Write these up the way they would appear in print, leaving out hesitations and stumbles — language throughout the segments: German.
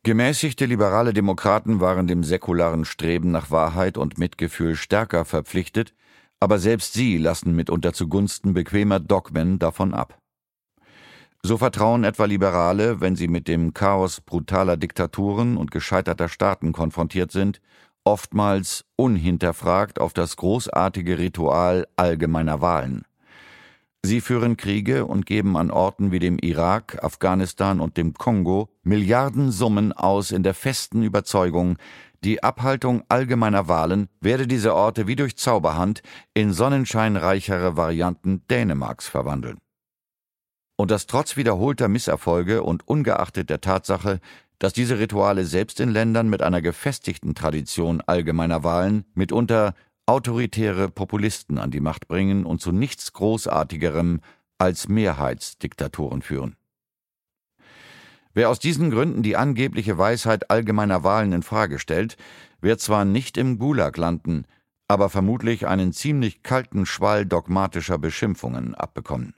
Gemäßigte liberale Demokraten waren dem säkularen Streben nach Wahrheit und Mitgefühl stärker verpflichtet, aber selbst sie lassen mitunter zugunsten bequemer Dogmen davon ab. So vertrauen etwa Liberale, wenn sie mit dem Chaos brutaler Diktaturen und gescheiterter Staaten konfrontiert sind, oftmals unhinterfragt auf das großartige Ritual allgemeiner Wahlen. Sie führen Kriege und geben an Orten wie dem Irak, Afghanistan und dem Kongo Milliardensummen aus in der festen Überzeugung, die Abhaltung allgemeiner Wahlen werde diese Orte wie durch Zauberhand in sonnenscheinreichere Varianten Dänemarks verwandeln. Und das trotz wiederholter Misserfolge und ungeachtet der Tatsache, dass diese Rituale selbst in Ländern mit einer gefestigten Tradition allgemeiner Wahlen mitunter autoritäre Populisten an die Macht bringen und zu nichts Großartigerem als Mehrheitsdiktaturen führen. Wer aus diesen Gründen die angebliche Weisheit allgemeiner Wahlen in Frage stellt, wird zwar nicht im Gulag landen, aber vermutlich einen ziemlich kalten Schwall dogmatischer Beschimpfungen abbekommen.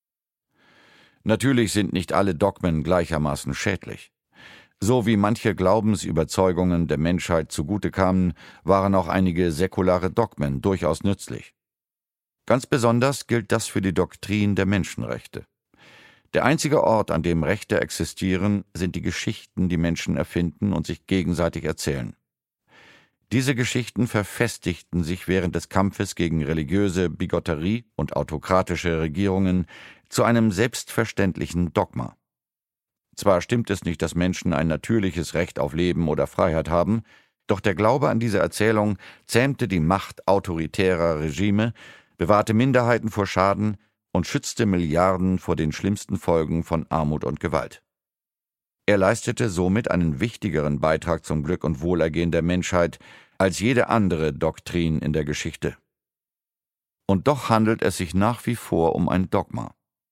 Natürlich sind nicht alle Dogmen gleichermaßen schädlich. So wie manche Glaubensüberzeugungen der Menschheit zugute kamen, waren auch einige säkulare Dogmen durchaus nützlich. Ganz besonders gilt das für die Doktrin der Menschenrechte. Der einzige Ort, an dem Rechte existieren, sind die Geschichten, die Menschen erfinden und sich gegenseitig erzählen. Diese Geschichten verfestigten sich während des Kampfes gegen religiöse Bigotterie und autokratische Regierungen zu einem selbstverständlichen Dogma. Zwar stimmt es nicht, dass Menschen ein natürliches Recht auf Leben oder Freiheit haben, doch der Glaube an diese Erzählung zähmte die Macht autoritärer Regime, bewahrte Minderheiten vor Schaden und schützte Milliarden vor den schlimmsten Folgen von Armut und Gewalt. Er leistete somit einen wichtigeren Beitrag zum Glück und Wohlergehen der Menschheit als jede andere Doktrin in der Geschichte. Und doch handelt es sich nach wie vor um ein Dogma.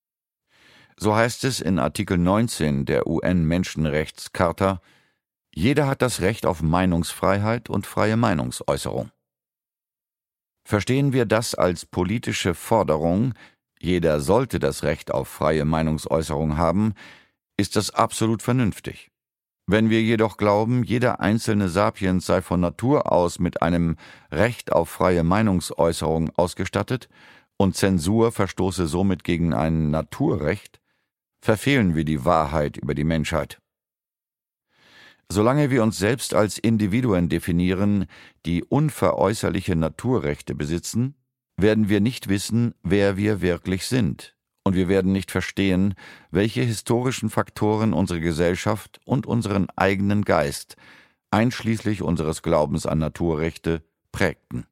So heißt es in Artikel 19 der UN-Menschenrechtscharta: Jeder hat das Recht auf Meinungsfreiheit und freie Meinungsäußerung. Verstehen wir das als politische Forderung, jeder sollte das Recht auf freie Meinungsäußerung haben, ist das absolut vernünftig. Wenn wir jedoch glauben, jeder einzelne Sapiens sei von Natur aus mit einem Recht auf freie Meinungsäußerung ausgestattet und Zensur verstoße somit gegen ein Naturrecht, verfehlen wir die Wahrheit über die Menschheit. Solange wir uns selbst als Individuen definieren, die unveräußerliche Naturrechte besitzen, werden wir nicht wissen, wer wir wirklich sind, und wir werden nicht verstehen, welche historischen Faktoren unsere Gesellschaft und unseren eigenen Geist, einschließlich unseres Glaubens an Naturrechte, prägten.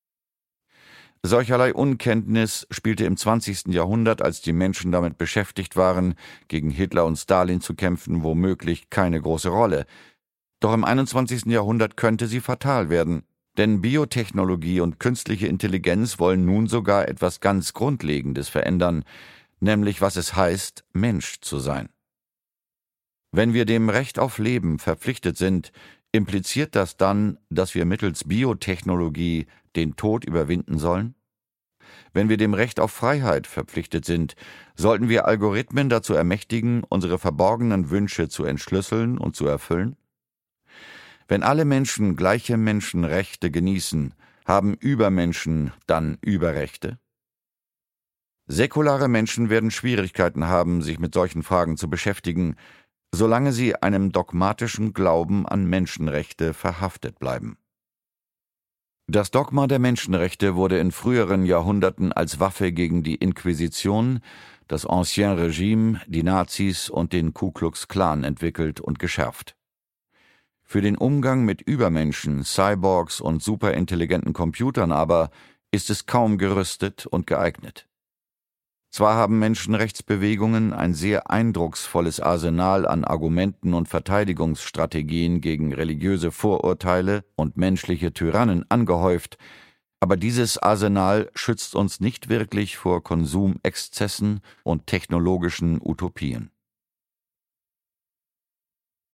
Solcherlei Unkenntnis spielte im 20. Jahrhundert, als die Menschen damit beschäftigt waren, gegen Hitler und Stalin zu kämpfen, womöglich keine große Rolle. Doch im 21. Jahrhundert könnte sie fatal werden, denn Biotechnologie und künstliche Intelligenz wollen nun sogar etwas ganz Grundlegendes verändern, nämlich was es heißt, Mensch zu sein. Wenn wir dem Recht auf Leben verpflichtet sind, impliziert das dann, dass wir mittels Biotechnologie den Tod überwinden sollen? Wenn wir dem Recht auf Freiheit verpflichtet sind, sollten wir Algorithmen dazu ermächtigen, unsere verborgenen Wünsche zu entschlüsseln und zu erfüllen? Wenn alle Menschen gleiche Menschenrechte genießen, haben Übermenschen dann Überrechte? Säkulare Menschen werden Schwierigkeiten haben, sich mit solchen Fragen zu beschäftigen, solange sie einem dogmatischen Glauben an Menschenrechte verhaftet bleiben. Das Dogma der Menschenrechte wurde in früheren Jahrhunderten als Waffe gegen die Inquisition, das Ancien Regime, die Nazis und den Ku Klux Klan entwickelt und geschärft. Für den Umgang mit Übermenschen, Cyborgs und superintelligenten Computern aber ist es kaum gerüstet und geeignet. Zwar haben Menschenrechtsbewegungen ein sehr eindrucksvolles Arsenal an Argumenten und Verteidigungsstrategien gegen religiöse Vorurteile und menschliche Tyrannen angehäuft, aber dieses Arsenal schützt uns nicht wirklich vor Konsumexzessen und technologischen Utopien.